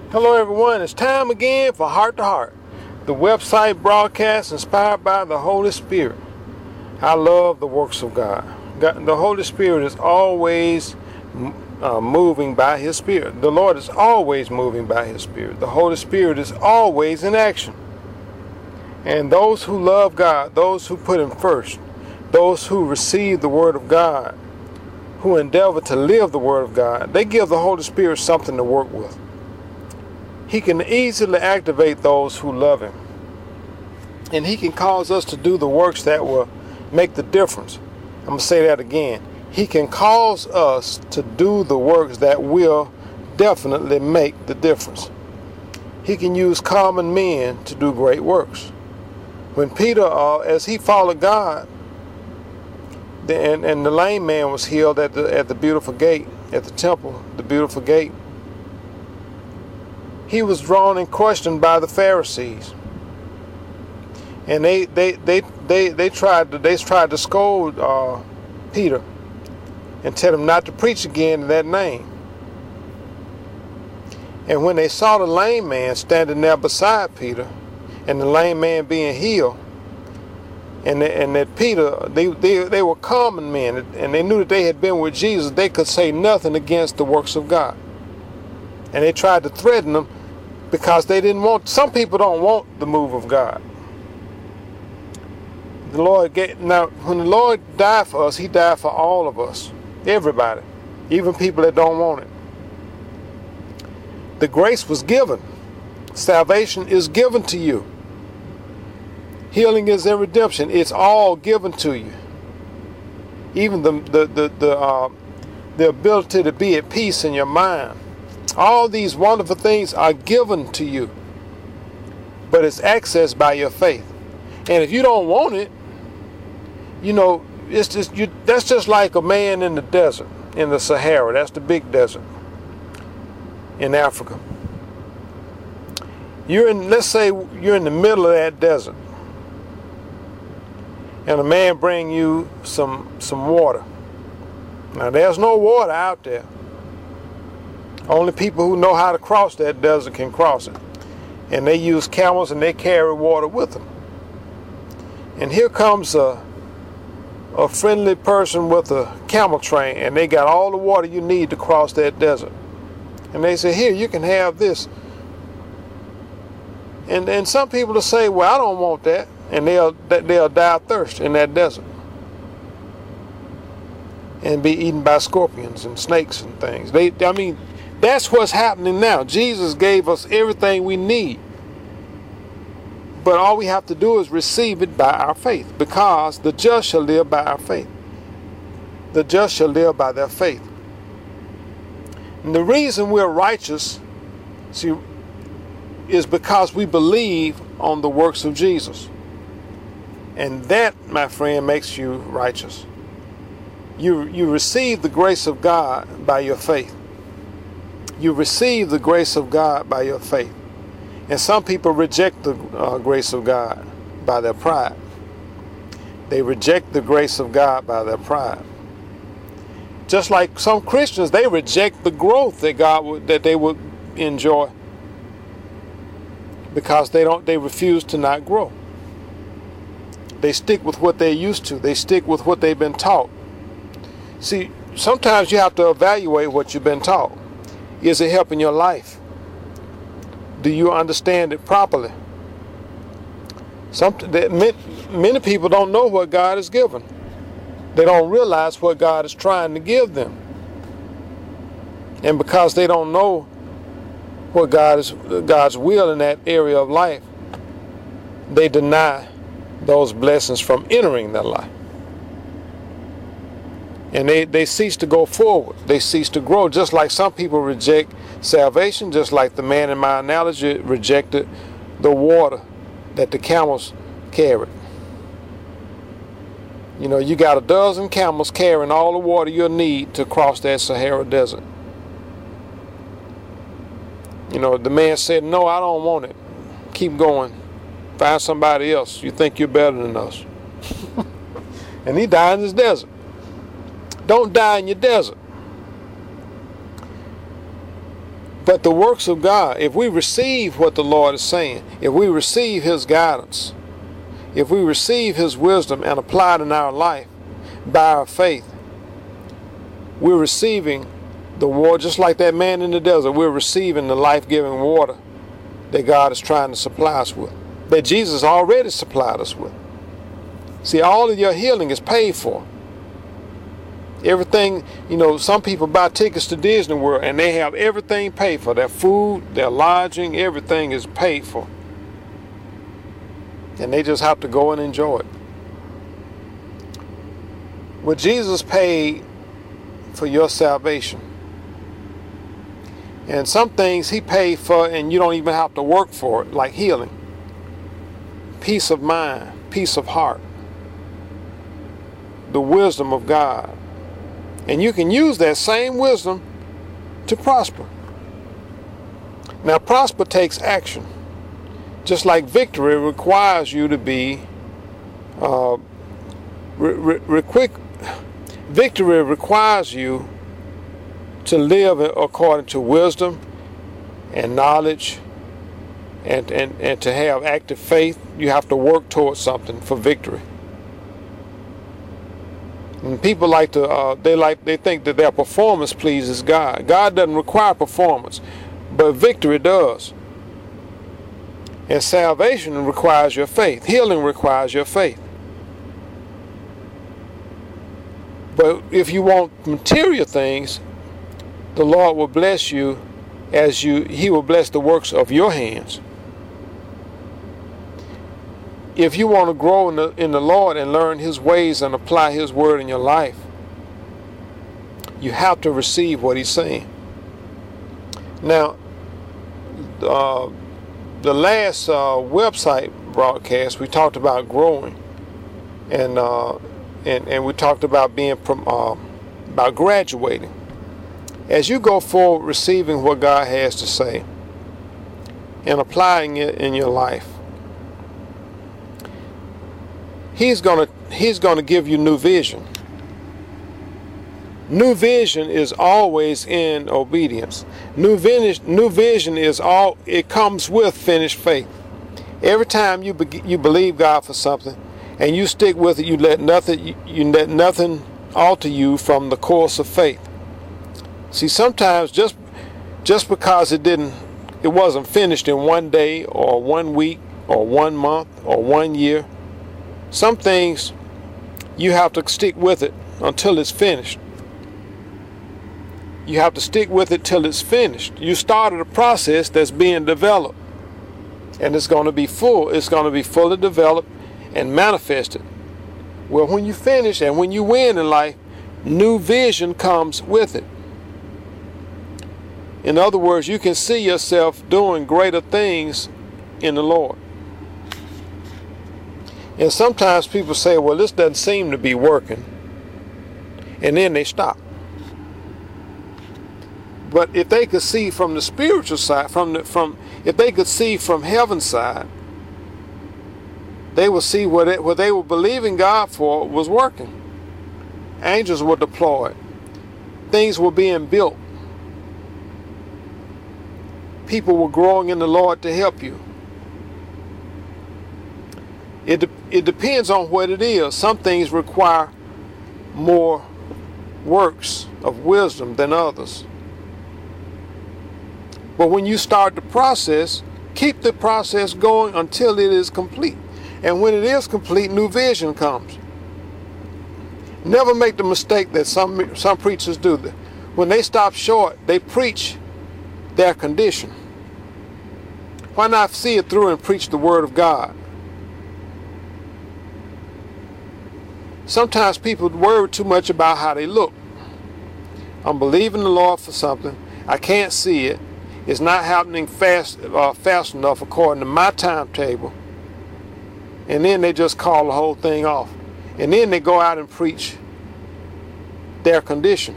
Hello everyone, it's time again for Heart to Heart, the website broadcast inspired by the Holy Spirit. I love the works of God. The Holy Spirit is always moving by His Spirit. The Lord is always moving by His Spirit. The Holy Spirit is always in action. And those who love God, those who put Him first, those who receive the Word of God, who endeavor to live the Word of God, they give the Holy Spirit something to work with. He can easily activate those who love Him. And He can cause us to do the works that will make the difference. I'm going to say that again. He can cause us to do the works that will definitely make the difference. He can use common men to do great works. When Peter, as he followed God, and the lame man was healed at the beautiful gate, at the temple, the beautiful gate, he was drawn and questioned by the Pharisees, and they tried to scold Peter and tell him not to preach again in that name. And when they saw the lame man standing there beside Peter, and the lame man being healed, and that Peter, they were common men, and they knew that they had been with Jesus, they could say nothing against the works of God. And they tried to threaten them because they didn't want, some people don't want the move of God. Now, when the Lord died for us, He died for all of us, everybody, even people that don't want it. The grace was given. Salvation is given to you. Healing is a redemption. It's all given to you. Even the ability to be at peace in your mind. All these wonderful things are given to you, but it's accessed by your faith. And if you don't want it, that's just like a man in the desert, in the Sahara. That's the big desert in Africa. Let's say you're in the middle of that desert, and a man bring you some water. Now there's no water out there. Only people who know how to cross that desert can cross it. And they use camels and they carry water with them. And here comes a friendly person with a camel train, and they got all the water you need to cross that desert. And they say, here, you can have this. And some people will say, well, I don't want that. And they'll die of thirst in that desert. And be eaten by scorpions and snakes and things. That's what's happening now. Jesus gave us everything we need. But all we have to do is receive it by our faith, because the just shall live by our faith. The just shall live by their faith. And the reason we're righteous, is because we believe on the works of Jesus. And that, my friend, makes you righteous. You receive the grace of God by your faith. You receive the grace of God by your faith. And some people reject the grace of God by their pride. They reject the grace of God by their pride. Just like some Christians, they reject the growth that they would enjoy, because they refuse to not grow. They stick with what they're used to. They stick with what they've been taught. See, sometimes you have to evaluate what you've been taught. Is it helping your life? Do you understand it properly? Many people don't know what God has given. They don't realize what God is trying to give them. And because they don't know what God's will in that area of life, they deny those blessings from entering their life. And they cease to go forward. They cease to grow. Just like some people reject salvation, just like the man in my analogy rejected the water that the camels carried. You got a dozen camels carrying all the water you'll need to cross that Sahara desert. The man said, no, I don't want it. Keep going. Find somebody else. You think you're better than us. And he died in his desert. Don't die in your desert. But the works of God, if we receive what the Lord is saying, if we receive His guidance, if we receive His wisdom and apply it in our life by our faith, we're receiving the water, just like that man in the desert. We're receiving the life-giving water that God is trying to supply us with, that Jesus already supplied us with. See, all of your healing is paid for. Everything, some people buy tickets to Disney World and they have everything paid for. Their food, their lodging, everything is paid for. And they just have to go and enjoy it. Well, Jesus paid for your salvation. And some things He paid for and you don't even have to work for it, like healing, peace of mind, peace of heart, the wisdom of God. And you can use that same wisdom to prosper. Now, prosper takes action. Just like victory requires you to be victory requires you to live according to wisdom and knowledge and to have active faith. You have to work towards something for victory. And people like to they think that their performance pleases God. God doesn't require performance, but victory does. And salvation requires your faith. Healing requires your faith. But if you want material things, the Lord will bless you He will bless the works of your hands. If you want to grow in the Lord and learn His ways and apply His word in your life, you have to receive what He's saying. Now, the last website broadcast, we talked about growing, and we talked about being about graduating. As you go forward, receiving what God has to say and applying it in your life, He's gonna give you new vision. New vision is always in obedience. New vision is it comes with finished faith. Every time you believe God for something and you stick with it, you let nothing alter you from the course of faith. See, sometimes just because it wasn't finished in one day or 1 week or 1 month or 1 year, some things you have to stick with it until it's finished. You have to stick with it till it's finished. You started a process that's being developed, and it's going to be full. It's going to be fully developed and manifested. Well, when you finish and when you win in life, new vision comes with it. In other words, you can see yourself doing greater things in the Lord. And sometimes people say, well, this doesn't seem to be working. And then they stop. But if they could see from the spiritual side, if they could see from heaven's side, they would see what they were believing God for was working. Angels were deployed. Things were being built. People were growing in the Lord to help you. It depends on what it is. Some things require more works of wisdom than others. But when you start the process, keep the process going until it is complete. And when it is complete, new vision comes. Never make the mistake that some preachers do. When they stop short, they preach their condition. Why not see it through and preach the Word of God? Sometimes people worry too much about how they look. I'm believing the Lord for something. I can't see it. It's not happening fast enough according to my timetable. And then they just call the whole thing off. And then they go out and preach their condition.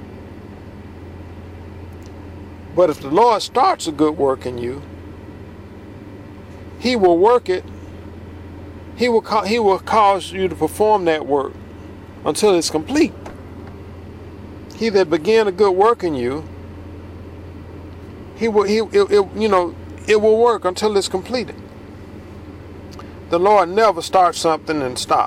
But if the Lord starts a good work in you, He will work it. He will cause you to perform that work until it's complete. He that began a good work in you He will. It will work until it's completed. The Lord never starts something and stop.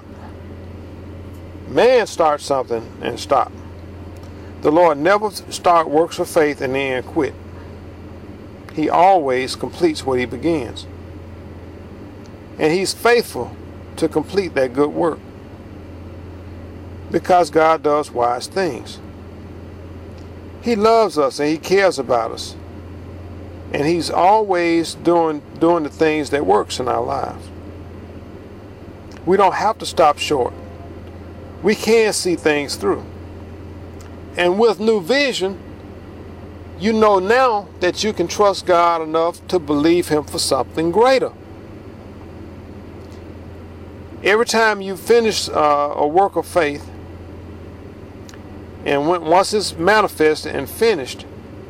Man starts something and stop. The Lord never start works of faith and then quit. He always completes what he begins. And he's faithful to complete that good work. Because God does wise things. He loves us and he cares about us. And he's always doing the things that works in our lives. We don't have to stop short. We can see things through. And with new vision, you know now that you can trust God enough to believe him for something greater. Every time you finish a work of faith, and once it's manifested and finished,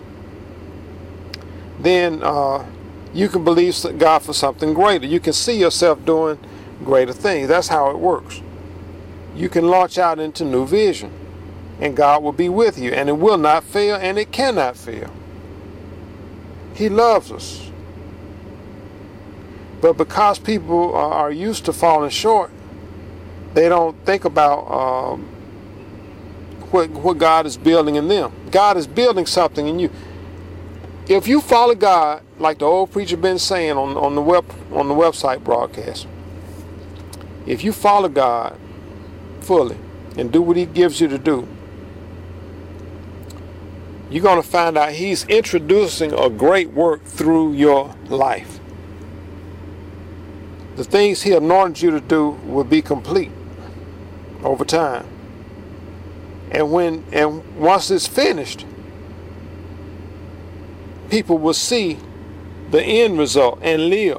then you can believe God for something greater. You can see yourself doing greater things. That's how it works. You can launch out into new vision, and God will be with you, and it will not fail, and it cannot fail. He loves us. But because people are used to falling short, they don't think about what God is building in them. God is building something in you. If you follow God, like the old preacher been saying on the website broadcast, if you follow God fully and do what he gives you to do, you're going to find out he's introducing a great work through your life. The things he anointed you to do will be complete over time. And once it's finished, people will see the end result and live.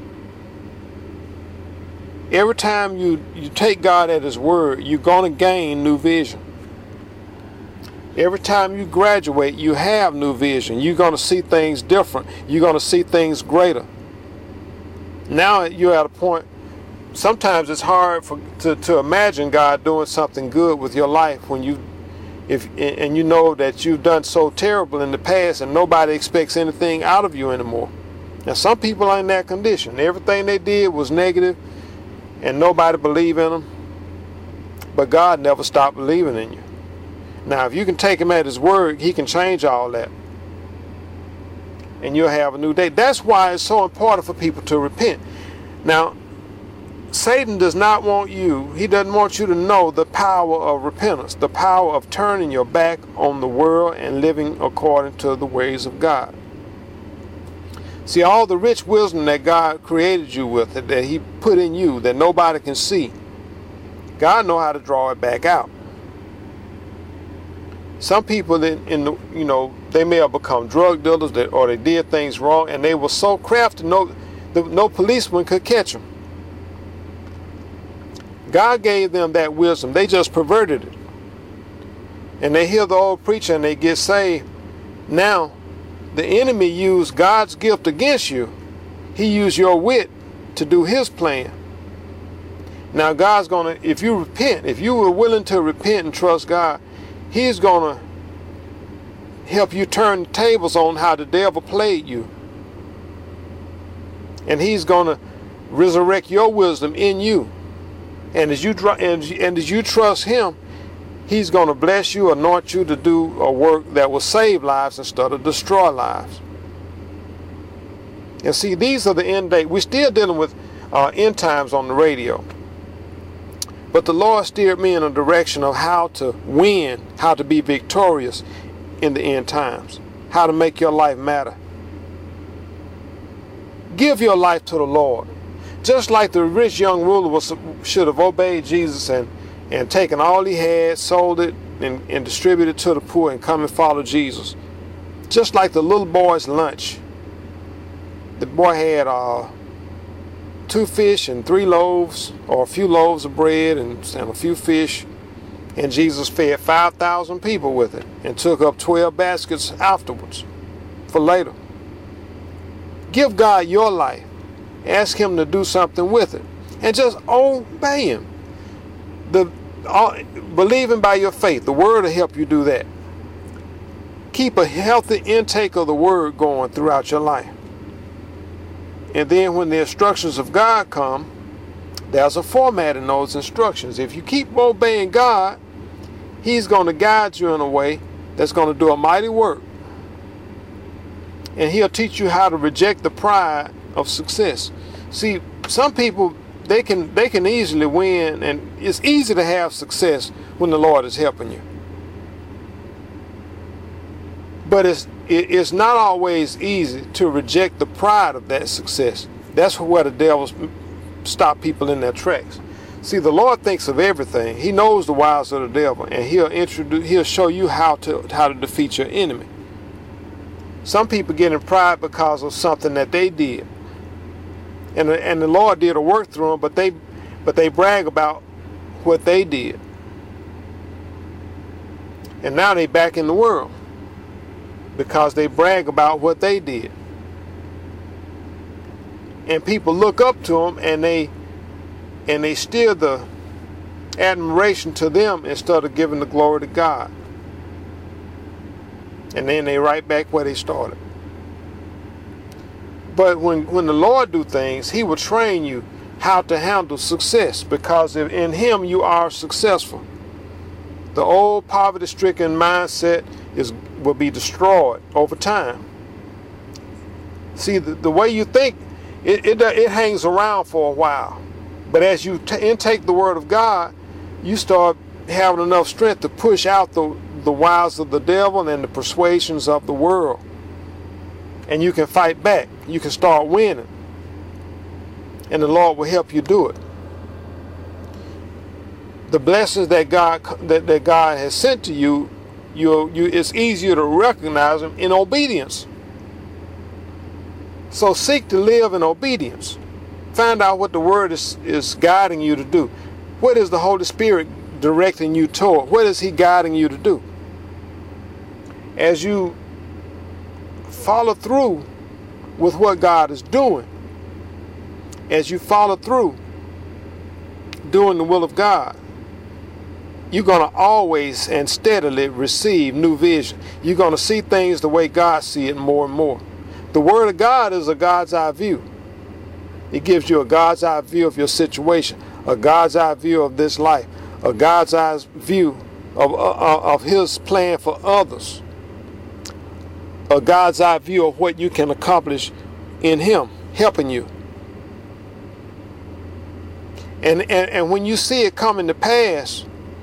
Every time you take God at his word, you're going to gain new vision. Every time you graduate, you have new vision. You're going to see things different. You're going to see things greater. Now you're at a point, sometimes it's hard to imagine God doing something good with your life when you know that you've done so terrible in the past and nobody expects anything out of you anymore. Now some people are in that condition. Everything they did was negative and nobody believed in them. But God never stopped believing in you. Now if you can take him at his word, he can change all that. And you'll have a new day. That's why it's so important for people to repent. Now, Satan does not want you, he doesn't want you to know the power of repentance, the power of turning your back on the world and living according to the ways of God. See, all the rich wisdom that God created you with, that he put in you, that nobody can see, God knows how to draw it back out. Some people, they may have become drug dealers or they did things wrong, and they were so crafty, no policeman could catch them. God gave them that wisdom. They just perverted it. And they hear the old preacher and they get saved. Now, the enemy used God's gift against you. He used your wit to do his plan. Now, God's going to, if you repent, if you were willing to repent and trust God, he's going to help you turn the tables on how the devil played you. And he's going to resurrect your wisdom in you. And as you trust him, he's going to bless you, anoint you to do a work that will save lives instead of destroy lives. And see, these are the end days. We're still dealing with end times on the radio. But the Lord steered me in a direction of how to win, how to be victorious in the end times, how to make your life matter. Give your life to the Lord. Just like the rich young ruler should have obeyed Jesus and taken all he had, sold it, and distributed it to the poor and come and follow Jesus. Just like the little boy's lunch. The boy had 2 fish and 3 loaves, or a few loaves of bread and a few fish, and Jesus fed 5,000 people with it and took up 12 baskets afterwards for later. Give God your life. Ask him to do something with it, and just obey him. Believing by your faith, the word will help you do that. Keep a healthy intake of the word going throughout your life. And then when the instructions of God come, there's a format in those instructions. If you keep obeying God, He's going to guide you in a way that's going to do a mighty work. And He'll teach you how to reject the pride of success. See, some people, they can easily win, and it's easy to have success when the Lord is helping you. But it's not always easy to reject the pride of that success. That's where the devil stop people in their tracks. See, the Lord thinks of everything. He knows the wiles of the devil, and He'll show you how to defeat your enemy. Some people get in pride because of something that they did, and the Lord did a work through them, but they brag about what they did, and now they back in the world because they brag about what they did. And people look up to them, and they steer the admiration to them instead of giving the glory to God. And then they right back where they started. But when the Lord do things, He will train you how to handle success, because in Him you are successful. The old poverty-stricken mindset will be destroyed over time. See, the way you think, it hangs around for a while. But as you intake the Word of God, you start having enough strength to push out the wiles of the devil and the persuasions of the world. And you can fight back. You can start winning. And the Lord will help you do it. The blessings that God has sent to you, it's easier to recognize them in obedience. So seek to live in obedience. Find out what the Word is guiding you to do. What is the Holy Spirit directing you toward? What is He guiding you to do? As you follow through with what God is doing, as you follow through doing the will of God, you're going to always and steadily receive new vision. You're going to see things the way God sees it more and more. The Word of God is a God's eye view. It gives you a God's eye view of your situation, a God's eye view of this life, a God's eye view of His plan for others, a God's eye view of what you can accomplish in Him, helping you. And when you see it coming to pass,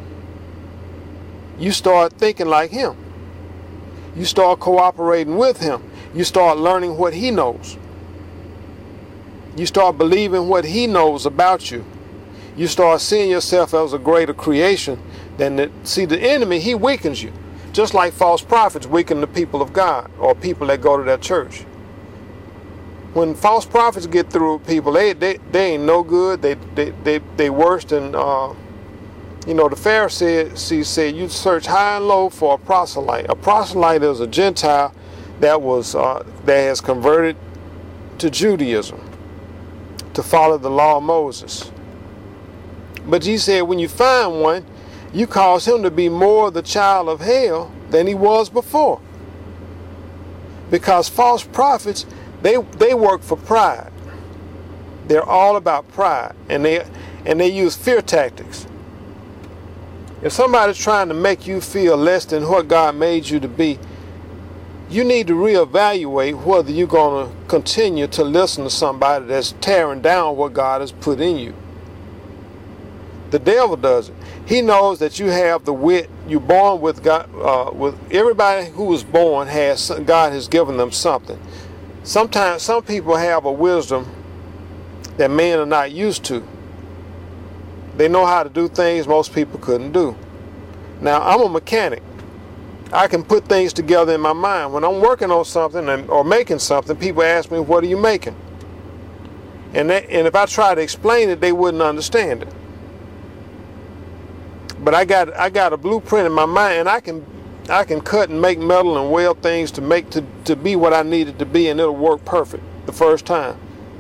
you start thinking like Him. You start cooperating with Him. You start learning what He knows. You start believing what He knows about you. You start seeing yourself as a greater creation than the enemy. He weakens you, just like false prophets weaken the people of God or people that go to their church. When false prophets get through people, they ain't no good. They worse than the Pharisees said, you search high and low for a proselyte. A proselyte is a Gentile that has converted to Judaism to follow the law of Moses. But Jesus said, when you find one, you cause him to be more the child of hell than he was before. Because false prophets, they work for pride. They're all about pride, and they use fear tactics. If somebody's trying to make you feel less than what God made you to be, you need to reevaluate whether you're going to continue to listen to somebody that's tearing down what God has put in you. The devil does it. He knows that you have the wit. You're born with God. With everybody who was born God has given them something. Sometimes some people have a wisdom that men are not used to. They know how to do things most people couldn't do. Now, I'm a mechanic. I can put things together in my mind. When I'm working on something or making something, people ask me, what are you making? And if I try to explain it, they wouldn't understand it. But I got a blueprint in my mind, and I can cut and make metal and weld things to be what I need it to be, and it'll work perfect the first time.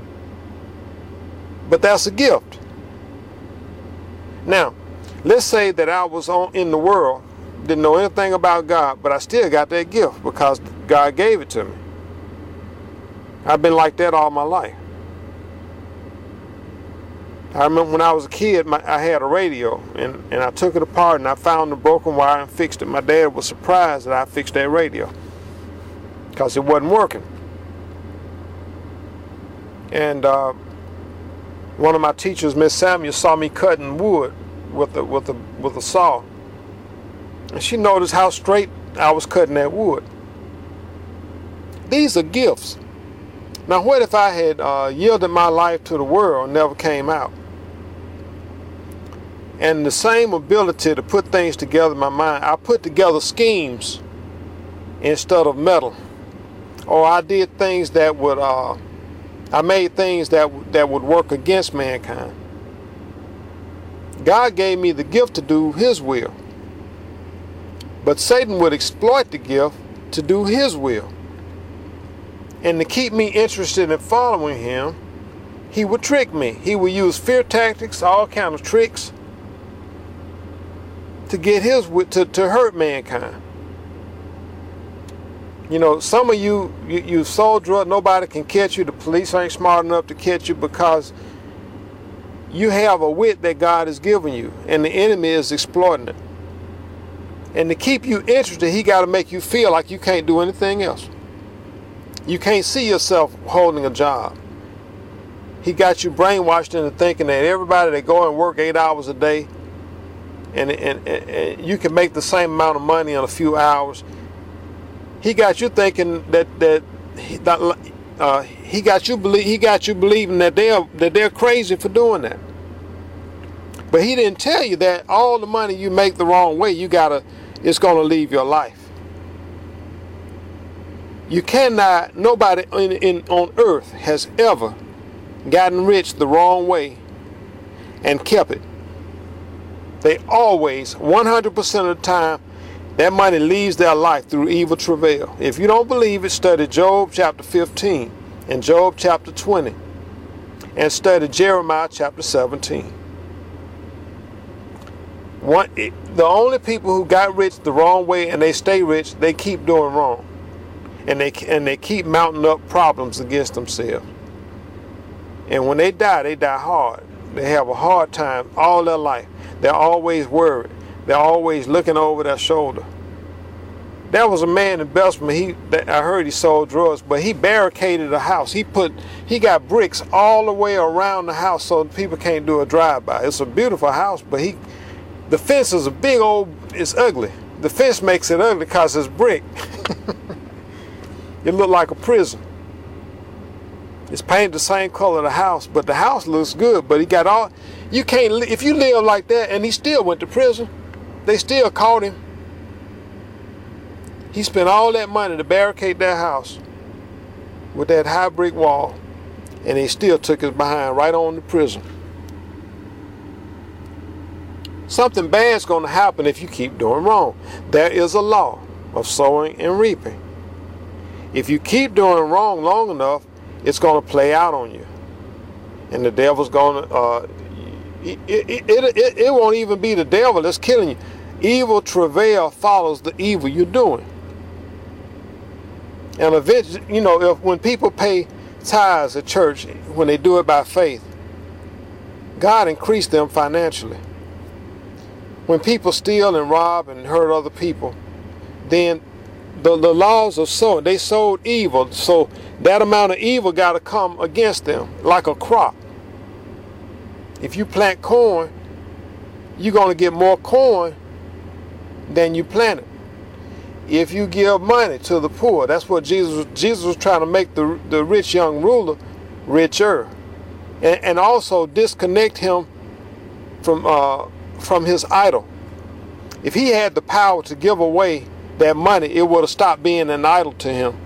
But that's a gift. Now, let's say that I was in the world didn't know anything about God, but I still got that gift because God gave it to me. I've been like that all my life. I remember when I was a kid, I had a radio, and I took it apart, and I found the broken wire and fixed it. My dad was surprised that I fixed that radio because it wasn't working. And one of my teachers, Miss Samuel, saw me cutting wood with a saw, and she noticed how straight I was cutting that wood. These are gifts. Now, what if I had yielded my life to the world and never came out? And the same ability to put things together in my mind, I put together schemes instead of metal, or I did things that would, I made things that would work against mankind. God gave me the gift to do His will, but Satan would exploit the gift to do his will. And to keep me interested in following him, he would trick me. He would use fear tactics, all kinds of tricks, to get his to hurt mankind. You know, some of you sold drugs, nobody can catch you. The police ain't smart enough to catch you because you have a wit that God has given you, and the enemy is exploiting it. And to keep you interested, he got to make you feel like you can't do anything else. You can't see yourself holding a job. He got you brainwashed into thinking that everybody that go and work 8 hours a day and you can make the same amount of money in a few hours. He got you thinking he got you believing that they're crazy for doing that. But he didn't tell you that all the money you make the wrong way, it's going to leave your life. You cannot, nobody on earth has ever gotten rich the wrong way and kept it. They always, 100% of the time, that money leaves their life through evil travail. If you don't believe it, study Job chapter 15 and Job chapter 20 and study Jeremiah chapter 17. The only people who got rich the wrong way and they stay rich, they keep doing wrong. And they keep mounting up problems against themselves. And when they die hard. They have a hard time all their life. They're always worried. They're always looking over their shoulder. There was a man in Bessemer, I heard he sold drugs, but he barricaded a house. He got bricks all the way around the house so people can't do a drive-by. It's a beautiful house, but the fence is it's ugly. The fence makes it ugly because it's brick. It looked like a prison. It's painted the same color of the house, but the house looks good. But if you live like that, and he still went to prison, they still caught him. He spent all that money to barricade that house with that high brick wall, and they still took his behind right on to prison. Something bad's going to happen if you keep doing wrong. There is a law of sowing and reaping. If you keep doing wrong long enough, it's going to play out on you. And the devil's going to, it won't even be the devil that's killing you. Evil travail follows the evil you're doing. And eventually, when people pay tithes at church, when they do it by faith, God increased them financially. When people steal and rob and hurt other people, then the laws of sowing, they sowed evil, so that amount of evil got to come against them like a crop. If you plant corn, you're going to get more corn than you planted. If you give money to the poor, that's what Jesus was trying to make the rich young ruler richer, and also disconnect him from his idol. If he had the power to give away that money, it would have stopped being an idol to him.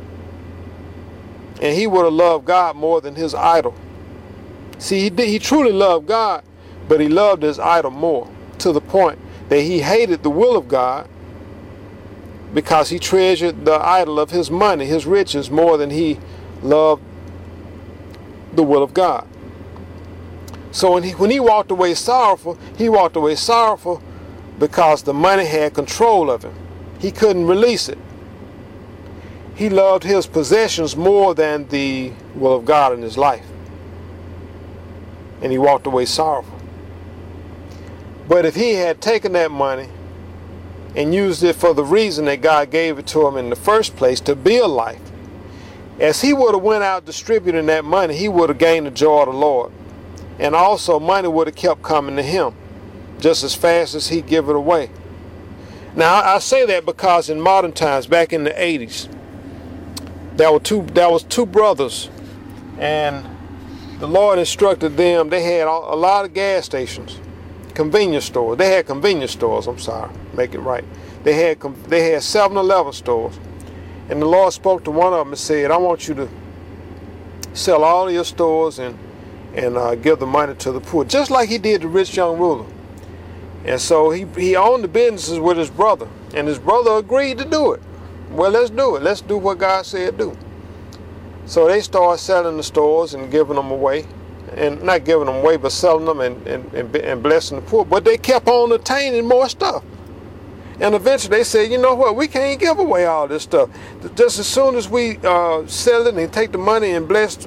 And he would have loved God more than his idol. See, he truly loved God, but he loved his idol more, to the point that he hated the will of God because he treasured the idol of his money, his riches, more than he loved the will of God. So when he walked away sorrowful, he walked away sorrowful because the money had control of him. He couldn't release it. He loved his possessions more than the will of God in his life. And he walked away sorrowful. But if he had taken that money and used it for the reason that God gave it to him in the first place, to build life, as he would have went out distributing that money, he would have gained the joy of the Lord. And also money would have kept coming to him just as fast as he give it away. Now I say that because in modern times, back in the 80s, there was two brothers, and the Lord instructed them. They had a lot of gas stations, convenience stores. They had convenience stores. I'm sorry, make it right. They had 7-Eleven stores, and the Lord spoke to one of them and said, "I want you to sell all of your stores and give the money to the poor," just like He did the rich young ruler. And so he owned the businesses with his brother, and his brother agreed to do it. Well, let's do it. Let's do what God said do. So they started selling the stores and giving them away. And not giving them away, but selling them and blessing the poor. But they kept on attaining more stuff. And eventually they said, you know what, we can't give away all this stuff. Just as soon as we sell it and take the money and bless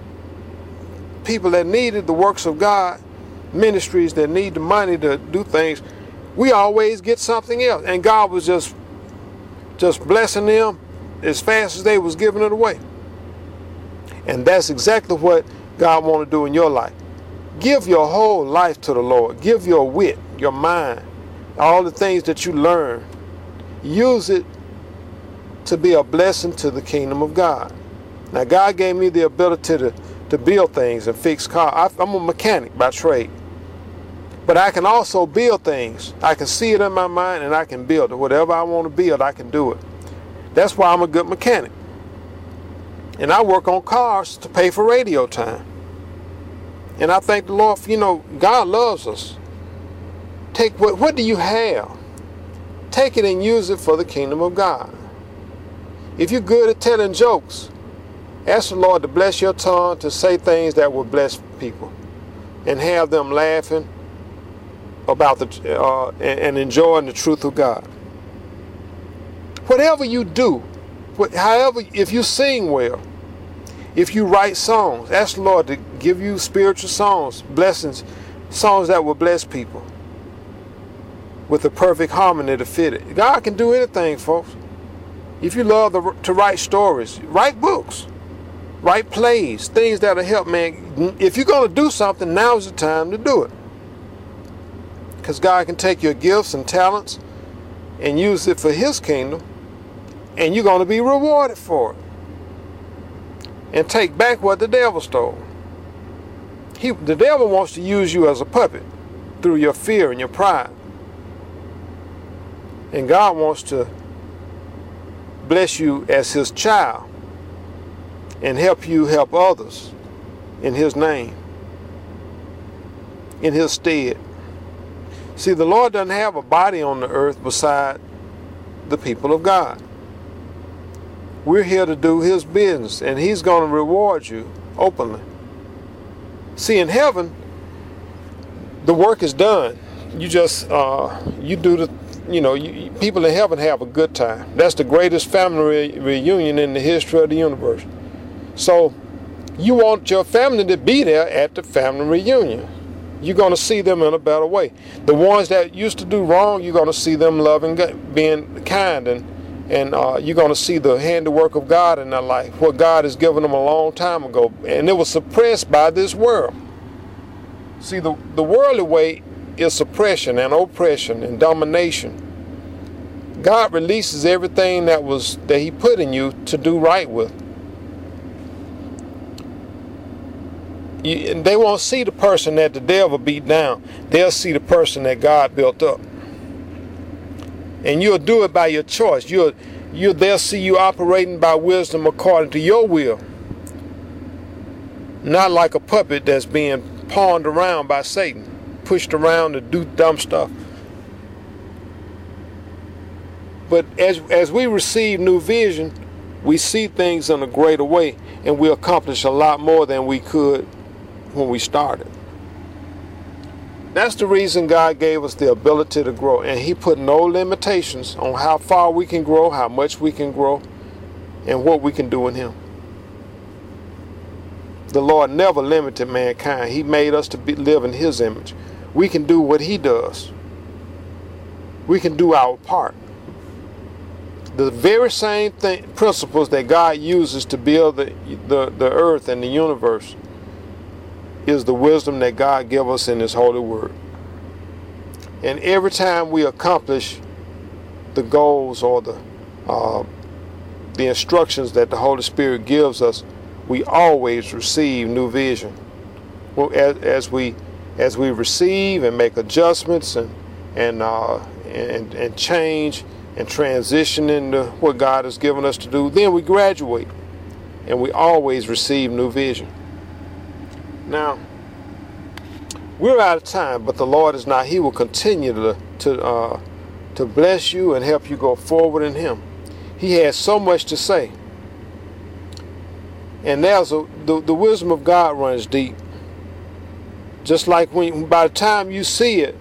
people that needed the works of God, ministries that need the money to do things, we always get something else. And God was just blessing them as fast as they was giving it away. And that's exactly what God wants to do in your life. Give your whole life to the Lord. Give your wit, your mind, all the things that you learn. Use it to be a blessing to the kingdom of God. Now, God gave me the ability to build things and fix cars. I'm a mechanic by trade. But I can also build things. I can see it in my mind and I can build it. Whatever I want to build, I can do it. That's why I'm a good mechanic. And I work on cars to pay for radio time. And I thank the Lord, God loves us. Take what do you have? Take it and use it for the kingdom of God. If you're good at telling jokes, ask the Lord to bless your tongue to say things that will bless people and have them laughing about and enjoying the truth of God. Whatever you do, however, if you sing well, if you write songs, ask the Lord to give you spiritual songs, blessings, songs that will bless people with the perfect harmony to fit it. God can do anything, folks. If you love to write stories, write books, write plays, things that'll help, man. If you're going to do something, now's the time to do it. Because God can take your gifts and talents and use it for His kingdom, and you're going to be rewarded for it. And take back what the devil stole. The devil wants to use you as a puppet through your fear and your pride. And God wants to bless you as His child and help you help others in His name, in His stead. See, the Lord doesn't have a body on the earth beside the people of God. We're here to do His business, and He's going to reward you openly. See, in heaven, the work is done. You just, you do the, people in heaven have a good time. That's the greatest family reunion in the history of the universe. So, you want your family to be there at the family reunion. You're going to see them in a better way. The ones that used to do wrong, you're going to see them loving, being kind, and you're going to see the handiwork of God in their life, what God has given them a long time ago. And it was suppressed by this world. See, the worldly way is suppression and oppression and domination. God releases everything that He put in you to do right with. They won't see the person that the devil beat down. They'll see the person that God built up. And you'll do it by your choice. They'll see you operating by wisdom according to your will. Not like a puppet that's being pawned around by Satan, pushed around to do dumb stuff. But as we receive new vision, we see things in a greater way, and we accomplish a lot more than we could when we started. That's the reason God gave us the ability to grow. And he put no limitations on how far we can grow, how much we can grow, and what we can do in him. The Lord never limited mankind. He made us to live in his image. We can do what he does. We can do our part. The very same principles that God uses to build the earth and the universe is the wisdom that God gives us in his holy word. And every time we accomplish the goals or the instructions that the Holy Spirit gives us, we always receive new vision. Well, as we receive and make adjustments and change and transition into what God has given us to do, then we graduate and we always receive new vision. Now, we're out of time, but the Lord is not. He will continue to bless you and help you go forward in him. He has so much to say. And the wisdom of God runs deep. Just like by the time you see it,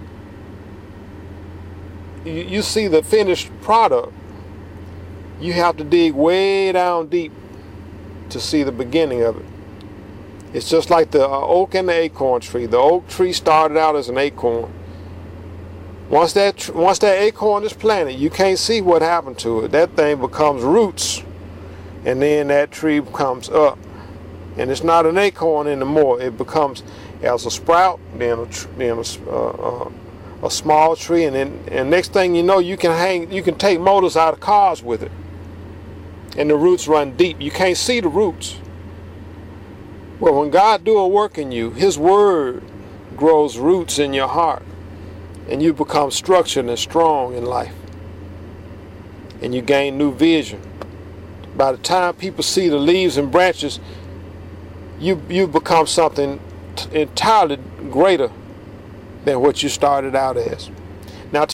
you see the finished product, you have to dig way down deep to see the beginning of it. It's just like the oak and the acorn tree. The oak tree started out as an acorn. Once that acorn is planted, you can't see what happened to it. That thing becomes roots, and then that tree comes up. And it's not an acorn anymore. It becomes as a sprout, then a small tree, and next thing you know, you can take motors out of cars with it. And the roots run deep. You can't see the roots. Well, when God do a work in you, his word grows roots in your heart, and you become structured and strong in life, and you gain new vision. By the time people see the leaves and branches, you become something entirely greater than what you started out as.